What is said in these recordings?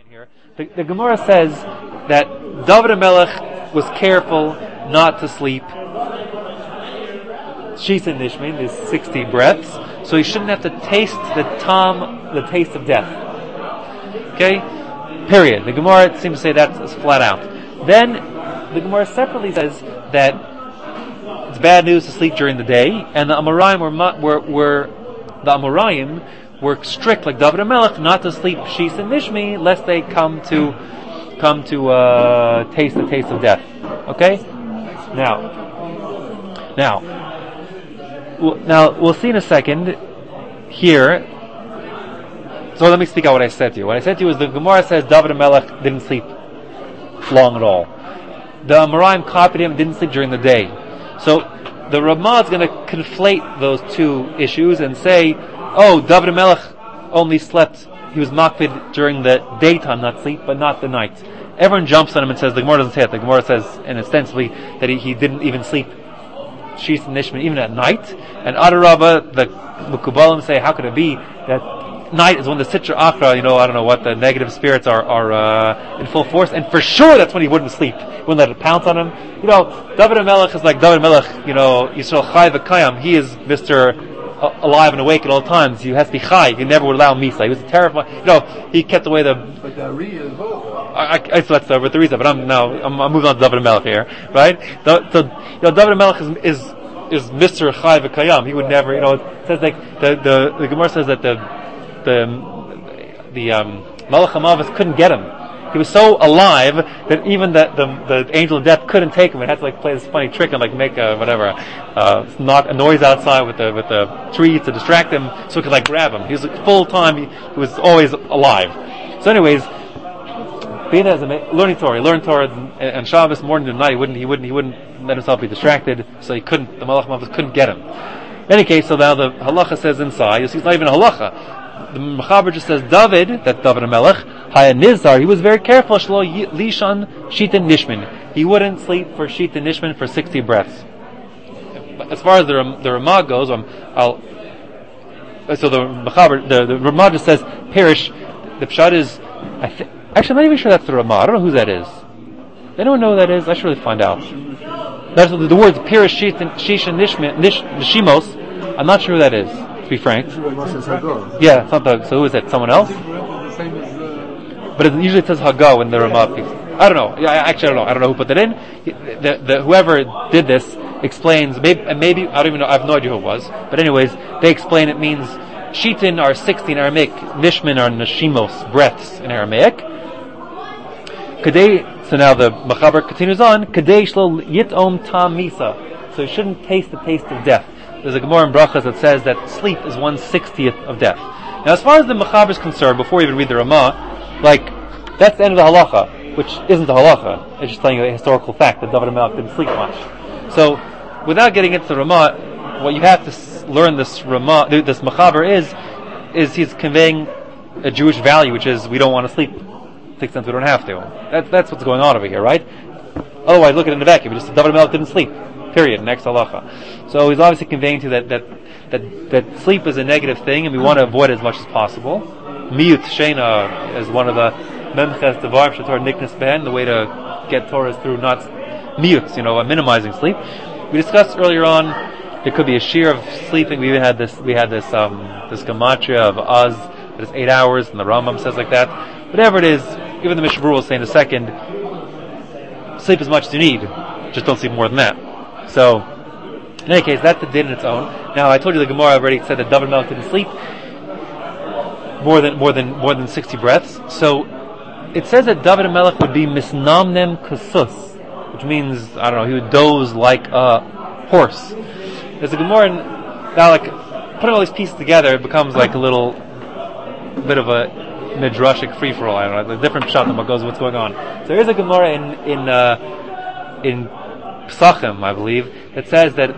Here, the Gemara says that David HaMelech was careful not to sleep Shisa Nishmin, these 60 breaths, so he shouldn't have to taste the taste of death. Okay? Period. The Gemara seems to say that's flat out. Then, the Gemara separately says that it's bad news to sleep during the day, and the Amoraim were strict, like David HaMelech, not to sleep Shisa Nishmi, lest they come to taste the taste of death. Okay? Now we'll see in a second here. So let me speak out what I said to you. What I said to you is the Gemara says David HaMelech didn't sleep long at all. The Amoraim copied him, didn't sleep during the day. So the Ramah is going to conflate those two issues and say, oh, David HaMelech only slept, he was makpid during the daytime, not sleep, but not the night. Everyone jumps on him and says, the Gemara doesn't say it. The Gemara says, and ostensibly, that he didn't even sleep Shisa Nishman even at night. And Adarabba, the Mukubalim say, how could it be that night is when the Sitra Achra, I don't know what, the negative spirits are in full force, and for sure that's when he wouldn't sleep. He wouldn't let it pounce on him. David HaMelech is like David HaMelech, Yisrael Chai v'Kayam. He is Mr. alive and awake at all times. He has to be Chai. He never would allow Misa. He was terrified. He kept away the... But the Ari is both. Let's start with the Riza, but I'm moving on to David HaMelech here, right? So David HaMelech is Mr. Chai v'Kayam. He would never, it says like, the Gemara says that the Malach HaMavis couldn't get him. He was so alive that even the angel of death couldn't take him. It had to play this funny trick and make knock a noise outside with the tree to distract him, so it could grab him. He was full time. He was always alive. So, anyways, being as learning Torah and Shabbos morning and night, he wouldn't let himself be distracted. So the Malach HaMavis couldn't get him. In any case, so now the halacha says inside. You see, it's not even a halacha. The Mechaber just says David HaMelech, Haya Nizar, he was very careful, Shlo Lishan Shita Nishmin. He wouldn't sleep for Shita Nishmin for 60 breaths. As far as the Ramah goes, so the Mechaber, the Ramah just says, Perish, the Pshat is, actually I'm not even sure that's the Ramah, I don't know who that is. Anyone know who that is? I should really find out. That's the words Perish Shisha Nishimos, I'm not sure who that is. To be frank. Yeah, it's not so who is that? Someone else? But it usually says Haggah when the Ramah speaks. I don't know. I don't know. I don't know who put that in. Whoever did this explains, maybe, I don't even know, I have no idea who it was. But anyways, they explain it means Shitin are 60 in Aramaic, Nishmin are Nashimos, breaths in Aramaic. So now the Mechaber continues on, Kadei Shlo Yitom Tam Misa. So you shouldn't taste the taste of death. There's a Gemara in Brachas that says that sleep is 1/60th of death. Now, as far as the Mechaber is concerned, before we even read the Ramah, that's the end of the halacha, which isn't the halacha. It's just telling you a historical fact that David HaMelech didn't sleep much. So, without getting into the Ramah, what you have to learn this Mechaber is he's conveying a Jewish value, which is we don't want to sleep to the extent we don't have to. That's what's going on over here, right? Otherwise, look at it in the vacuum. Just David HaMelech didn't sleep. Period. Next halacha. So he's obviously conveying to that sleep is a negative thing, and we want to avoid it as much as possible. Miyut Shena is one of the memches devarim shetorah niknas behen. The way to get Torah is through not miyut, minimizing sleep. We discussed earlier on it could be a shear of sleeping. We even had this gematria of Az that is 8 hours, and the Rambam says like that. Whatever it is, even the Mishnah Berurah will say in a second, sleep as much as you need. Just don't sleep more than that. So, in any case, that's the din in its own. Now, I told you the Gemara already said that David HaMelech didn't sleep more than 60 breaths. So, it says that David HaMelech would be misnamnem kasus, which means, he would doze like a horse. There's a Gemara now, putting all these pieces together, it becomes like a little bit of a midrashic free-for-all. I don't know, a different pshat than what goes with what's going on. So here's a Gemara in Pesachim, I believe, that says that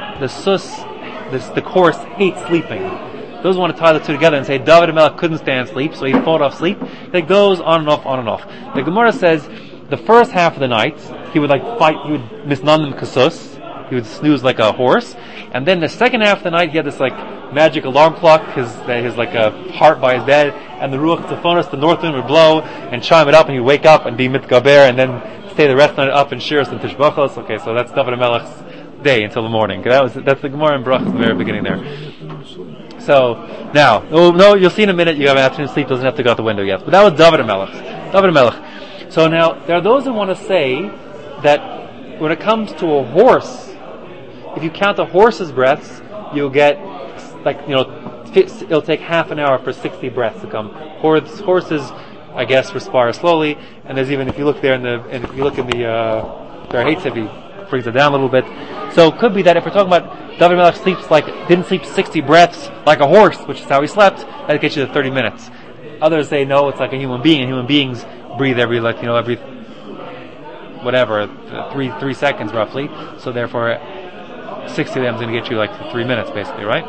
the horse hates sleeping. Those who want to tie the two together and say David HaMelech couldn't stand sleep, so he fought off sleep. It goes on and off, on and off. The Gemara says the first half of the night he would fight. He would misnandim kasus. He would snooze like a horse, and then the second half of the night he had this magic alarm clock. His a heart by his bed, and the Ruach Tzifonis, the north wind, would blow and chime it up, and he'd wake up and be mitgaber, and then stay the rest of the night up in Shiras and Tishbachos. Okay, so that's David HaMelech's day until the morning. That's the Gemara in Brachos in the very beginning there. So, now, no, you'll see in a minute, you have afternoon sleep, doesn't have to go out the window yet. But that was David HaMelech. David HaMelech. So now, there are those who want to say that when it comes to a horse, if you count a horse's breaths, you'll get, it'll take half an hour for 60 breaths to come. Horses, I guess, respire slowly, and there's even, if you look there if you look in the Hates, he brings it down a little bit. So it could be that if we're talking about David Melech didn't sleep 60 breaths like a horse, which is how he slept, that gets you to 30 minutes. Others say no, it's like a human being, and human beings breathe every 3 seconds roughly. So therefore, 60 of them is going to get you like 3 minutes basically, right?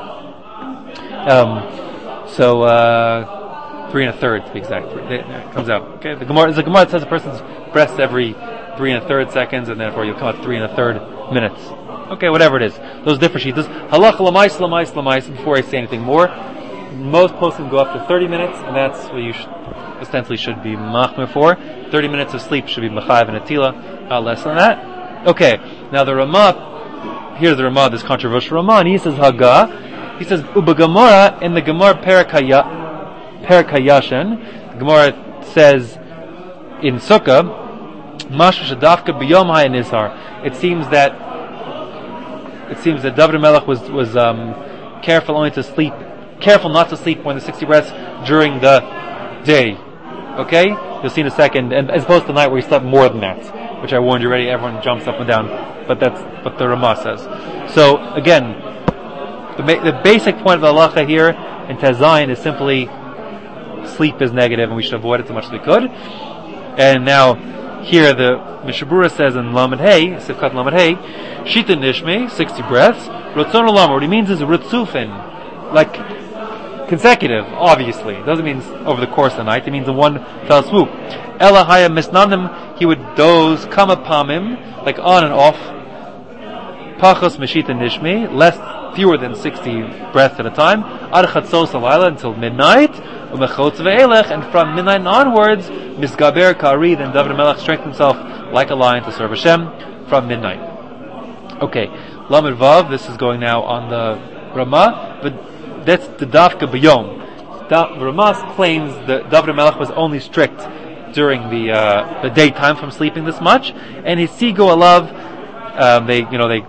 3 1/3 to be exact. It comes out. Okay, the Gemara says a person's breaths every 3 1/3 seconds, and therefore you'll come out 3 1/3 minutes. Okay, whatever it is. Those different sheets. Halacha l'mais. Before I say anything more, most posts can go up to 30 minutes, and that's what you ostensibly should be machmir for. 30 minutes of sleep should be mechayev and atila, not less than that. Okay, now the Ramah, here's the Ramah, this controversial Ramah, and he says Haggah. He says Uba Gemara in the Gemara Perakayashan. The Gemara says in Sukkah, Mashma Shadafka B'Yom HaNizhar. It seems that David HaMelech was careful not to sleep more than 60 breaths during the day. Okay, you'll see in a second, and as opposed to the night where he slept more than that, which I warned you already. Everyone jumps up and down, but that's what the Ramah says. So again, the basic point of the halacha here in Tezayin is simply sleep is negative, and we should avoid it as much as we could. And now here the Mishabura says in Lamed Hey, Sivkat Lamed Hey, Shita Nishme, 60 breaths. Ratzon Olam, what he means is Ritzufin, like consecutive, obviously. It doesn't mean over the course of the night, it means in one fell swoop. Elahaya Misnanim, he would doze, come upon him, like on and off. Pachos Meshita Nishme, fewer than 60 breaths at a time. Ad Chatzos Alayla, until midnight. Umechotz ve'elech, and from midnight onwards, Misgaber Kari, then David HaMelech strengthened himself like a lion to serve Hashem from midnight. Okay, Lamed Vav, this is going now on the Ramah, but that's the Dafka B'Yom. Ramah claims that David HaMelech was only strict during the daytime from sleeping this much, and his Sigo Alav, they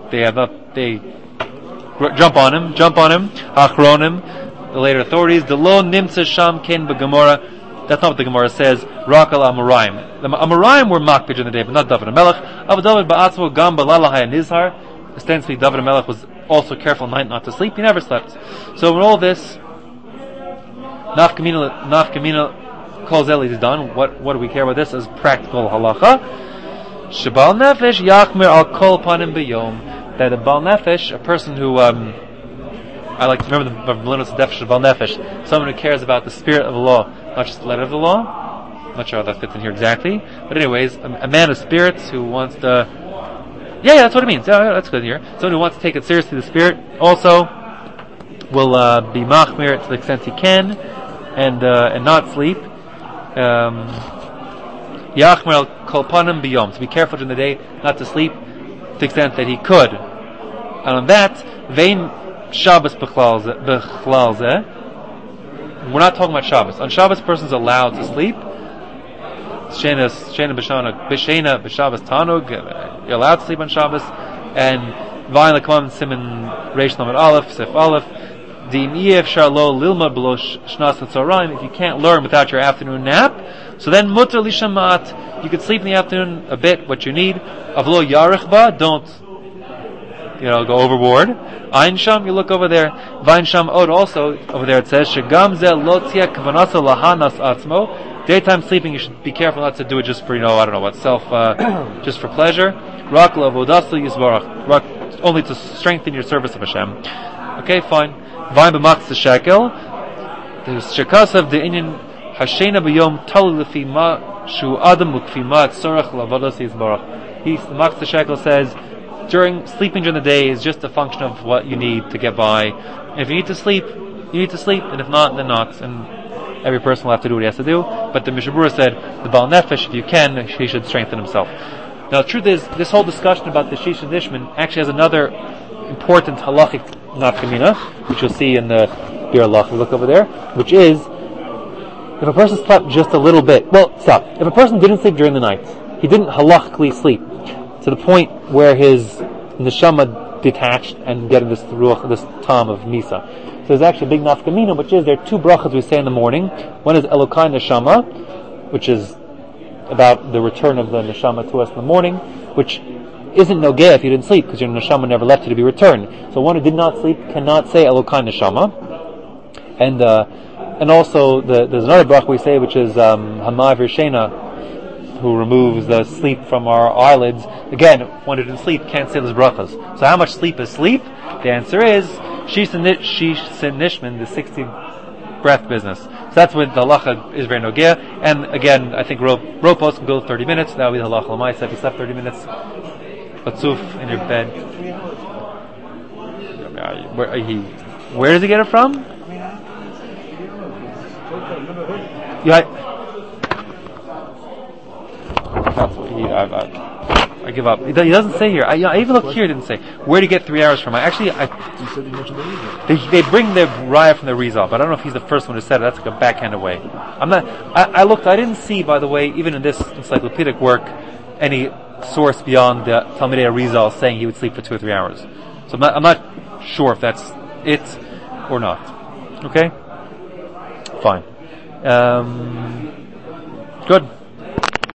jump on him, Achronim, the later authorities, the lo nimtza sham ken b'Gemara. That's not what the Gemara says. Rakal Amoraim. The Amoraim were makbid in the day, but not David HaMelech. Av David ba'atzmo gam b'lala hayanizhar. Ostensibly, David HaMelech was also careful at night not to sleep. He never slept. So when all this nafkamina kol zeli is done, what do we care about this as practical halacha? Shabal nefesh yachmer al kol panim b'yom. That a bal nefesh, a person who I like to remember the Melinos definition of bal nefesh, someone who cares about the spirit of the law, not just the letter of the law. I'm not sure how that fits in here exactly, but anyways, a man of spirits who wants to. Yeah, that's what it means. Yeah, that's good here. Someone who wants to take it seriously, the spirit also will be machmir to the extent he can, and not sleep. Yachmer al kol panim b'yom, to be careful during the day, not to sleep, to the extent that he could. And on that, vein Shabbos b'chlal zeh. We're not talking about Shabbos. On Shabbos, a person's allowed to sleep. Shena b'Shabbos tanug. You're allowed to sleep on Shabbos. And vayin l'kamam simin reish lamed aleph sif aleph. Dim yef sharlo lilma below shnas l'tzoraim. If you can't learn without your afternoon nap, so then mutter lishamat. You could sleep in the afternoon a bit, what you need. Avlo yarich ba. Don't go overboard. Ein sham, you look over there. Vain sham od, also over there it says shegam ze lo tzia kavanaso lahanas atzmo. Daytime sleeping, you should be careful not to do it just for just for pleasure. Rak lavodasu yisbarach, only to strengthen your service of Hashem. Okay, fine. Vain b'matz the shekel. The shekasav the inyan hashena b'yom talu lefi ma shu adam ukfi ma tzorach lavodasu yisbarach. The matz the shekel says sleeping during the day is just a function of what you need to get by. And if you need to sleep, you need to sleep, and if not, then not. And every person will have to do what he has to do. But the Mishnah Berurah said the Baal Nefesh, if you can, he should strengthen himself. Now, the truth is, this whole discussion about the Shisha Nishman actually has another important halachic nafkamina, which you'll see in the Bir Allah. We look over there, which is if a person slept just a little bit. Well, stop. If a person didn't sleep during the night, he didn't halachically sleep to the point where his neshama detached and getting this ruach, this tam of misa. So there's actually a big nafkamina, which is there are two brachas we say in the morning. One is Elokai Neshama, which is about the return of the neshama to us in the morning, which isn't nogeh if you didn't sleep, because your neshama never left you to be returned. So one who did not sleep cannot say Elokai Neshama. And also there's another bracha we say, which is Hamai Virshena, who removes the sleep from our eyelids. Again, one who didn't sleep can't say those brachas. So how much sleep is sleep? The answer is Shisha Nishman, the 60 breath business. So that's when the halacha is very nogeh. And again, I think Ropos can go 30 minutes. That would be the halacha l'maisa. If you slept 30 minutes, Batzuf in your bed. Where does he get it from? Yeah, that's what I give up. He doesn't say here. I even looked here. It didn't say where to get 3 hours from. You said you mentioned the Rizal. They bring the raya from the Rizal, but I don't know if he's the first one who said it. That's like a backhanded way. I looked. I didn't see, by the way, even in this encyclopedic work, any source beyond the Talmidei Rizal saying he would sleep for 2 or 3 hours. So I'm not sure if that's it or not. Okay, fine. Good.